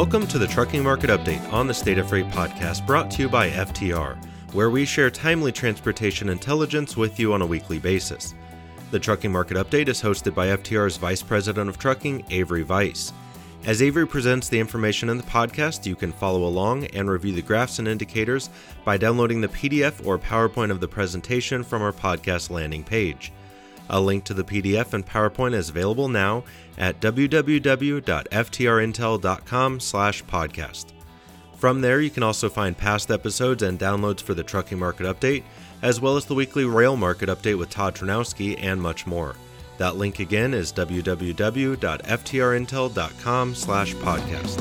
Welcome to the Trucking Market Update on the State of Freight podcast, brought to you by FTR, where we share timely transportation intelligence with you on a weekly basis. The Trucking Market Update is hosted by FTR's Vice President of Trucking, Avery Weiss. As Avery presents the information in the podcast, you can follow along and review the graphs and indicators by downloading the PDF or PowerPoint of the presentation from our podcast landing page. A link to the PDF and PowerPoint is available now at www.ftrintel.com/podcast. From there, you can also find past episodes and downloads for the Trucking Market Update, as well as the weekly Rail Market Update with Todd Ternowski and much more. That link again is www.ftrintel.com/podcast.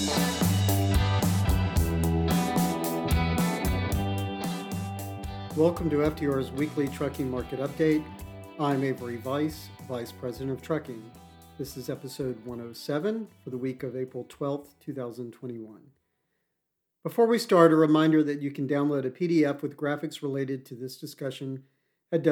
Welcome to FTR's weekly Trucking Market Update. I'm Avery Weiss, Vice President of Trucking. This is episode 107 for the week of April 12th, 2021. Before we start, a reminder that you can download a PDF with graphics related to this discussion at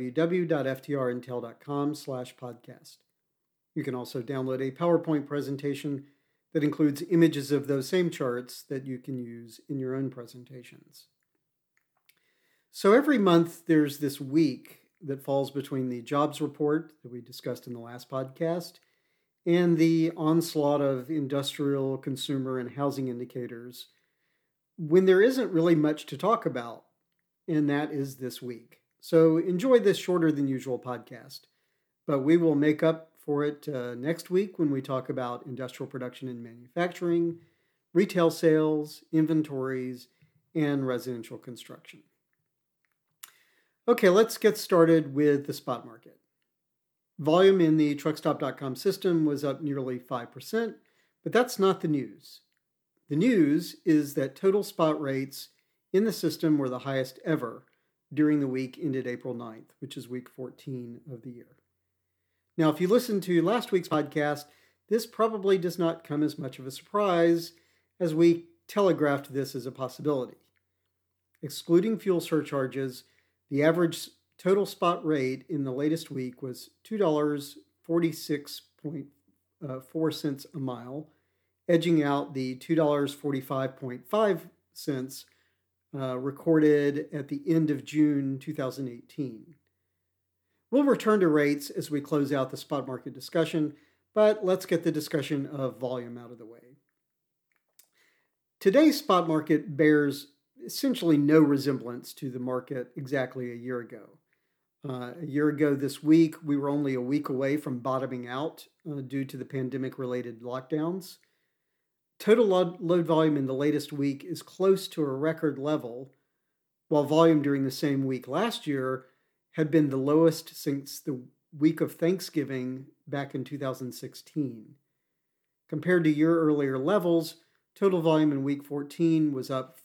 www.ftrintel.com/podcast. You can also download a PowerPoint presentation that includes images of those same charts that you can use in your own presentations. So every month there's this week that falls between the jobs report that we discussed in the last podcast and the onslaught of industrial, consumer, and housing indicators when there isn't really much to talk about, and that is this week. So enjoy this shorter than usual podcast, but we will make up for it next week when we talk about industrial production and manufacturing, retail sales, inventories, and residential construction. Okay, let's get started with the spot market. Volume in the truckstop.com system was up nearly 5%, but that's not the news. The news is that total spot rates in the system were the highest ever during the week ended April 9th, which is week 14 of the year. Now, if you listened to last week's podcast, this probably does not come as much of a surprise as we telegraphed this as a possibility. Excluding fuel surcharges, the average total spot rate in the latest week was $2.46.4 a mile, edging out the $2.45.5 recorded at the end of June 2018. We'll return to rates as we close out the spot market discussion, but let's get the discussion of volume out of the way. Today's spot market bears essentially no resemblance to the market exactly a year ago. A year ago this week, we were only a week away from bottoming out due to the pandemic-related lockdowns. Total load volume in the latest week is close to a record level, while volume during the same week last year had been the lowest since the week of Thanksgiving back in 2016. Compared to year-earlier levels, total volume in week 14 was up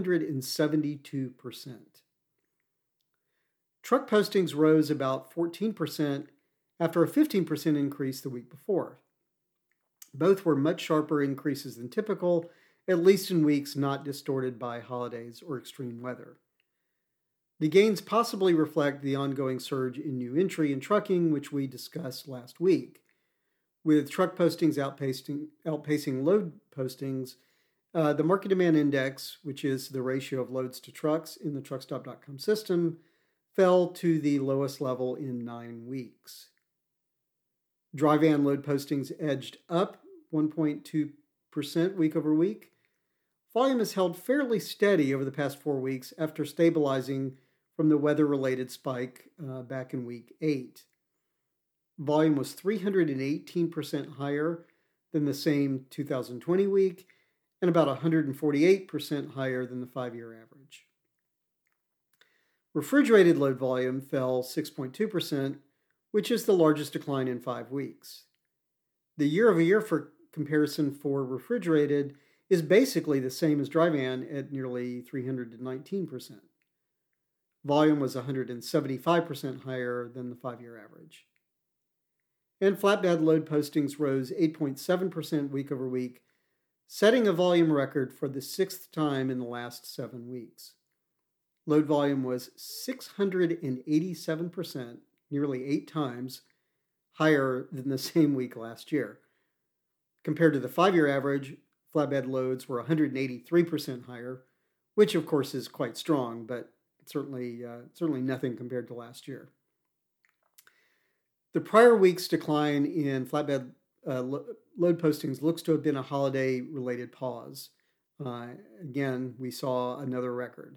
472%. Truck postings rose about 14% after a 15% increase the week before. Both were much sharper increases than typical, at least in weeks not distorted by holidays or extreme weather. The gains possibly reflect the ongoing surge in new entry in trucking, which we discussed last week. With truck postings outpacing load postings, the market demand index, which is the ratio of loads to trucks in the truckstop.com system, fell to the lowest level in 9 weeks. Dry van load postings edged up 1.2% week over week. Volume has held fairly steady over the past 4 weeks after stabilizing from the weather-related spike back in week 8. Volume was 318% higher than the same 2020 week and about 148% higher than the 5-year average. Refrigerated load volume fell 6.2%, which is the largest decline in 5 weeks. The year-over-year comparison for refrigerated is basically the same as dry van at nearly 319%. Volume was 175% higher than the 5-year average. And flatbed load postings rose 8.7% week over week, setting a volume record for the 6th time in the last 7 weeks. Load volume was 687%, nearly 8 times, higher than the same week last year. Compared to the 5-year average, flatbed loads were 183% higher, which of course is quite strong, but certainly nothing compared to last year. The prior week's decline in flatbed load postings looks to have been a holiday-related pause. Again, we saw another record.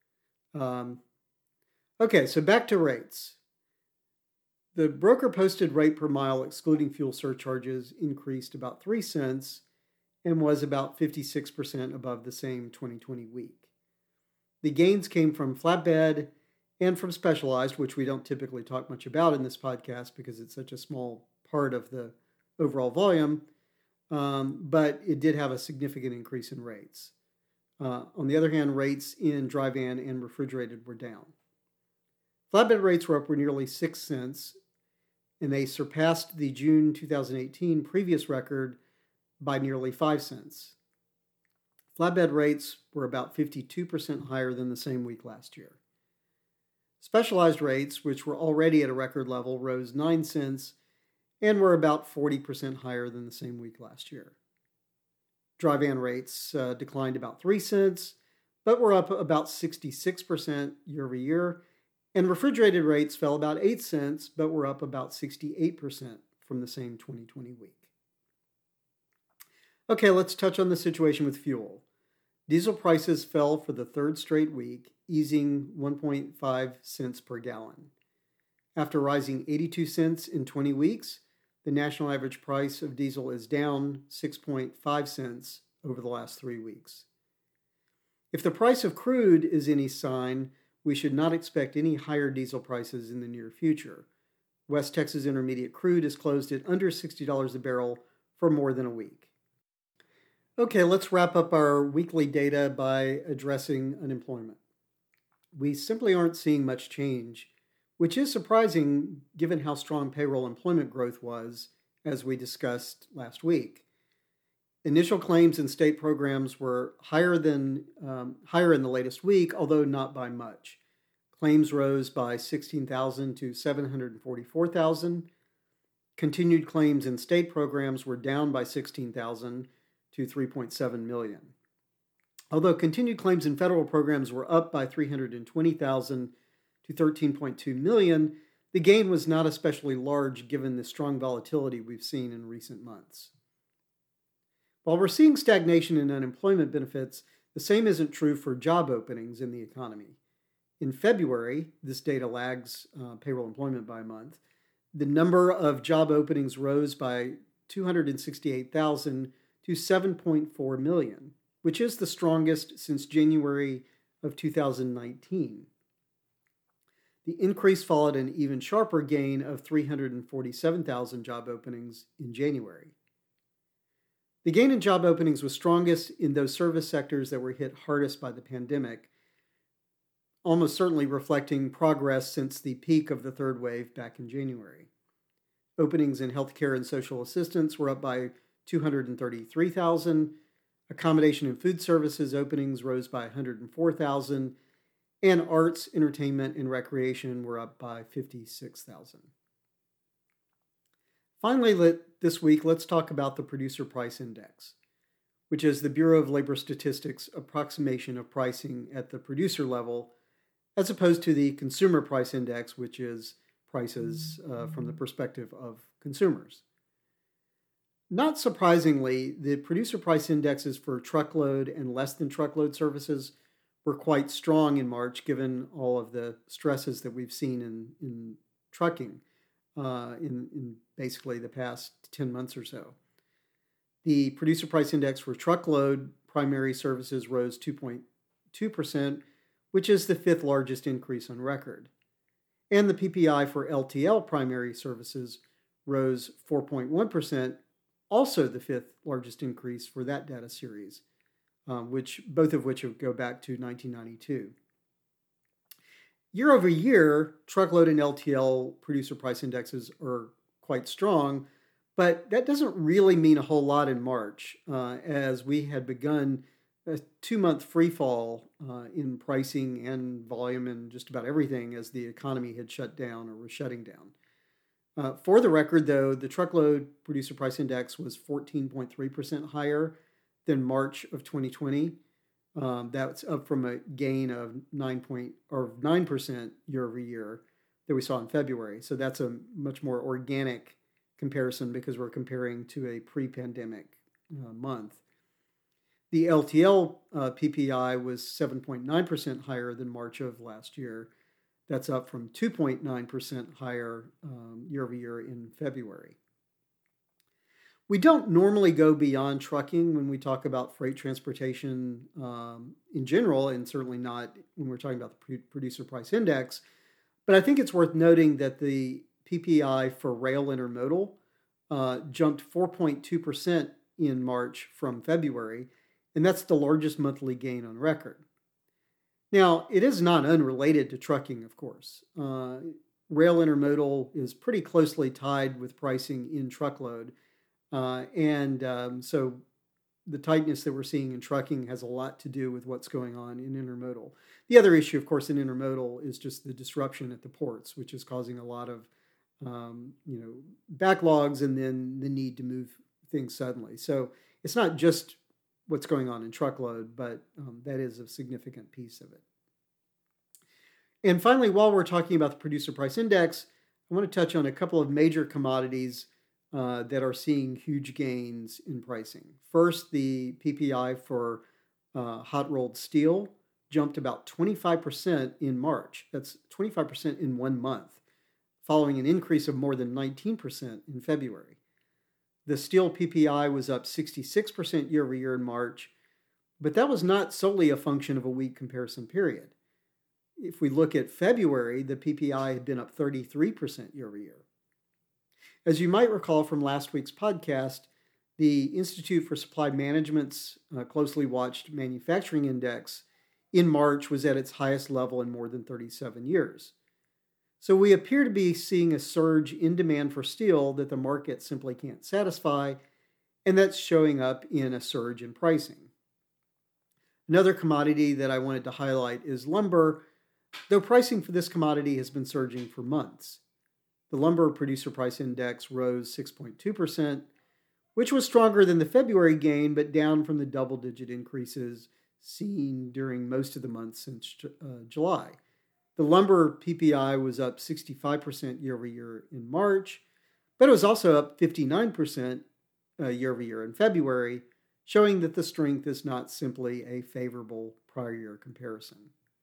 Okay, so back to rates. The broker posted rate per mile excluding fuel surcharges increased about 3 cents and was about 56% above the same 2020 week. The gains came from flatbed and from specialized, which we don't typically talk much about in this podcast because it's such a small part of the overall volume, but it did have a significant increase in rates. On the other hand, rates in dry van and refrigerated were down. Flatbed rates were up nearly 6 cents, and they surpassed the June 2018 previous record by nearly 5 cents. Flatbed rates were about 52% higher than the same week last year. Specialized rates, which were already at a record level, rose 9 cents and were about 40% higher than the same week last year. Dry van rates declined about 3 cents, but were up about 66% year over year, and refrigerated rates fell about 8 cents, but were up about 68% from the same 2020 week. Okay, let's touch on the situation with fuel. Diesel prices fell for the third straight week, easing 1.5 cents per gallon. After rising 82 cents in 20 weeks, the national average price of diesel is down 6.5 cents over the last 3 weeks. If the price of crude is any sign, we should not expect any higher diesel prices in the near future. West Texas Intermediate crude is closed at under $60 a barrel for more than a week. Okay, let's wrap up our weekly data by addressing unemployment. We simply aren't seeing much change, which is surprising given how strong payroll employment growth was, as we discussed last week. Initial claims in state programs were higher in the latest week, although not by much. Claims rose by 16,000 to 744,000. Continued claims in state programs were down by 16,000 to 3.7 million. Although continued claims in federal programs were up by 320,000 to 13.2 million, the gain was not especially large given the strong volatility we've seen in recent months. While we're seeing stagnation in unemployment benefits, the same isn't true for job openings in the economy. In February, this data lags payroll employment by a month, the number of job openings rose by 268,000 to 7.4 million, which is the strongest since January of 2019. The increase followed an even sharper gain of 347,000 job openings in January. The gain in job openings was strongest in those service sectors that were hit hardest by the pandemic, almost certainly reflecting progress since the peak of the third wave back in January. Openings in healthcare and social assistance were up by 233,000. Accommodation and food services openings rose by 104,000. And arts, entertainment, and recreation were up by 56,000. Finally, this week, let's talk about the Producer Price Index, which is the Bureau of Labor Statistics' approximation of pricing at the producer level, as opposed to the Consumer Price Index, which is prices from the perspective of consumers. Not surprisingly, the Producer Price Indexes for truckload and less than truckload services were quite strong in March, given all of the stresses that we've seen in trucking in basically the past 10 months or so. The Producer Price Index for truckload primary services rose 2.2%, which is the fifth largest increase on record. And the PPI for LTL primary services rose 4.1%, also the fifth largest increase for that data series, both of which go back to 1992. Year over year, truckload and LTL producer price indexes are quite strong, but that doesn't really mean a whole lot in March, as we had begun a 2-month free fall in pricing and volume and just about everything as the economy had shut down or was shutting down. For the record, though, the truckload producer price index was 14.3% higher than March of 2020. That's up from a gain of 9% year over year that we saw in February. So that's a much more organic comparison because we're comparing to a pre-pandemic month. The LTL PPI was 7.9% higher than March of last year. That's up from 2.9% higher year over year in February. We don't normally go beyond trucking when we talk about freight transportation in general, and certainly not when we're talking about the producer price index. But I think it's worth noting that the PPI for rail intermodal jumped 4.2% in March from February, and that's the largest monthly gain on record. Now, it is not unrelated to trucking, of course. Rail intermodal is pretty closely tied with pricing in truckload. So the tightness that we're seeing in trucking has a lot to do with what's going on in intermodal. The other issue, of course, in intermodal is just the disruption at the ports, which is causing a lot of backlogs and then the need to move things suddenly. So it's not just what's going on in truckload, but that is a significant piece of it. And finally, while we're talking about the producer price index, I want to touch on a couple of major commodities that are seeing huge gains in pricing. First, the PPI for hot rolled steel jumped about 25% in March. That's 25% in 1 month, following an increase of more than 19% in February. The steel PPI was up 66% year over year in March, but that was not solely a function of a weak comparison period. If we look at February, the PPI had been up 33% year over year. As you might recall from last week's podcast, the Institute for Supply Management's closely watched manufacturing index in March was at its highest level in more than 37 years. So we appear to be seeing a surge in demand for steel that the market simply can't satisfy, and that's showing up in a surge in pricing. Another commodity that I wanted to highlight is lumber, though pricing for this commodity has been surging for months. The lumber producer price index rose 6.2%, which was stronger than the February gain, but down from the double-digit increases seen during most of the month since July. The lumber PPI was up 65% year over year in March, but it was also up 59% year over year in February, showing that the strength is not simply a favorable prior year comparison.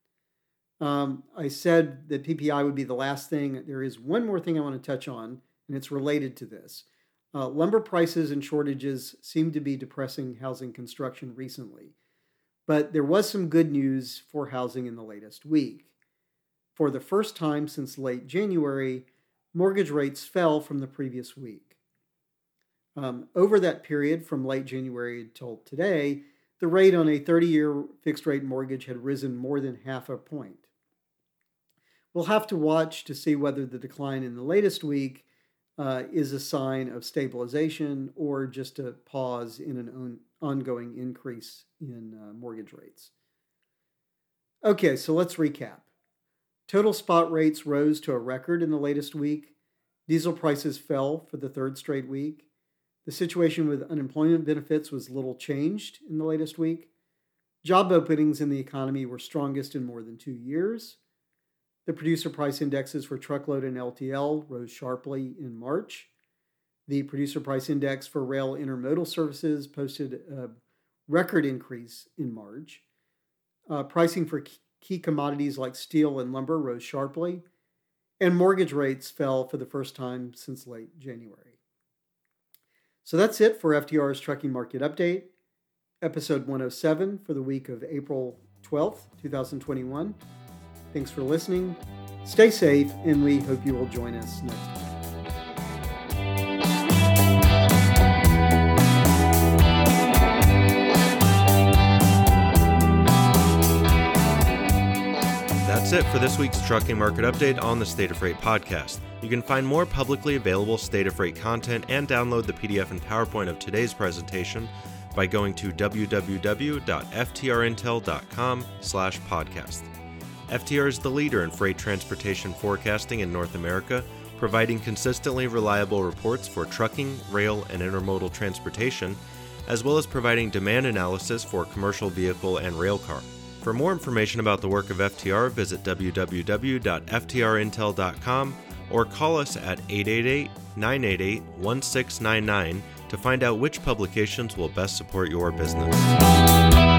I said that PPI would be the last thing. There is one more thing I want to touch on, and it's related to this. Lumber prices and shortages seem to be depressing housing construction recently, but there was some good news for housing in the latest week. For the first time since late January, mortgage rates fell from the previous week. Over that period from late January till today, the rate on a 30-year fixed-rate mortgage had risen more than half a point. We'll have to watch to see whether the decline in the latest week is a sign of stabilization or just a pause in an ongoing increase in mortgage rates. Okay, so let's recap. Total spot rates rose to a record in the latest week. Diesel prices fell for the third straight week. The situation with unemployment benefits was little changed in the latest week. Job openings in the economy were strongest in more than 2 years. The producer price indexes for truckload and LTL rose sharply in March. The producer price index for rail intermodal services posted a record increase in March. Pricing for key commodities like steel and lumber rose sharply, and mortgage rates fell for the first time since late January. So that's it for FTR's Trucking Market Update, episode 107 for the week of April 12th, 2021. Thanks for listening. Stay safe, and we hope you will join us next time. That's it for this week's Trucking Market Update on the State of Freight podcast. You can find more publicly available State of Freight content and download the PDF and PowerPoint of today's presentation by going to www.ftrintel.com/podcast. FTR is the leader in freight transportation forecasting in North America, providing consistently reliable reports for trucking, rail, and intermodal transportation, as well as providing demand analysis for commercial vehicle and railcar. For more information about the work of FTR, visit www.ftrintel.com or call us at 888-988-1699 to find out which publications will best support your business.